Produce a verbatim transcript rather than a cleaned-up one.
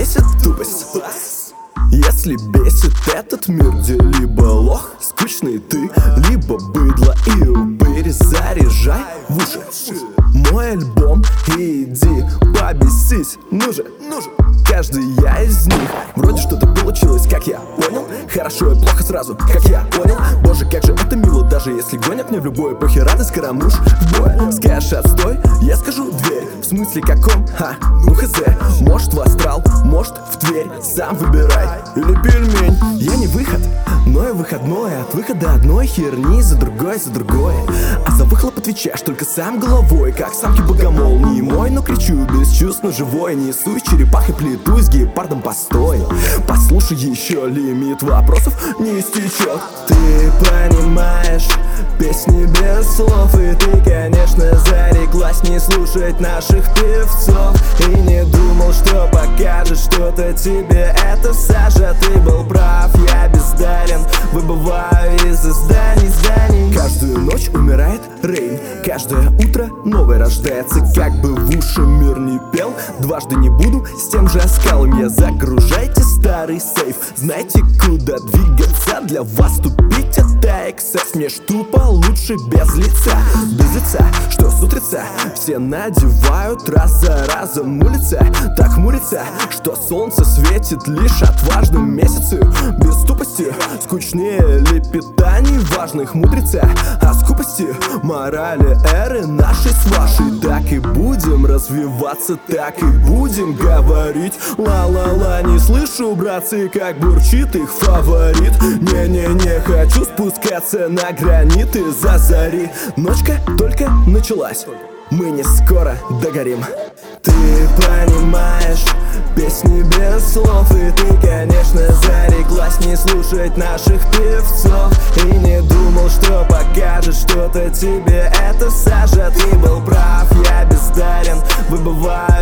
бесит тупость. Если бесит этот мир, где либо лох, скучный ты, либо быдло и упырь, заряжай в уши мой альбом и иди побесись. Ну же, ну же, каждый я из них. Вроде что-то получилось, как я понял. Хорошо и плохо сразу, как я понял. Боже, как же это мило, даже если гонят мне в любой эпохе радость, скоромуш в бой. Скажешь отстой, я скажу дверь. В смысле каком? Ха, ну хз. Может в астрал, может в Тверь. Сам выбирай, или пельмень. Я не выход, но и выходной. От выхода одной херни за другой, за другой. А за выхлоп отвечаешь только сам головой. Как самки богомол, не мой, но кричу без чувств, но живой. Несусь черепахой, плетусь гепардом, постой. Послушай, еще лимит вопросов не истечет. Ты понимаешь песни без слов, и ты, конечно, зареклась не слушать наших певцов. И не думал, что покажет что-то тебе это, Саша. Ты был прав, я бездарен, выбываю из зданий, зданий. Каждую ночь умирает Рейн, каждое утро новое рождается. Как бы в уши мир не пел, дважды не буду с тем же оскалом я. Загружайте старый сейф, знаете, куда двигаться. Для вас тупить это эксцесс, мне ж тупо лучше без лица. Без лица, что с утреца все надевают раз за разом. Улица так хмурится, что солнце светит лишь отважным месяцу. Без тупости скучнее лепетаний важных мудреца. О скупости морали эры нашей с вашей. Так и будем развиваться, так и будем говорить. Ла-ла-ла, не слышу, братцы, как бурчит их фаворит. Не-не-не, хочу спускаться на граниты за зари. Ночка только началась, мы не скоро догорим. Ты понимаешь песни без слов, и ты, конечно, зареклась не слушать наших певцов. И не думал, что покажет что-то тебе это, Саша. Ты был прав, я бездарен, выбываю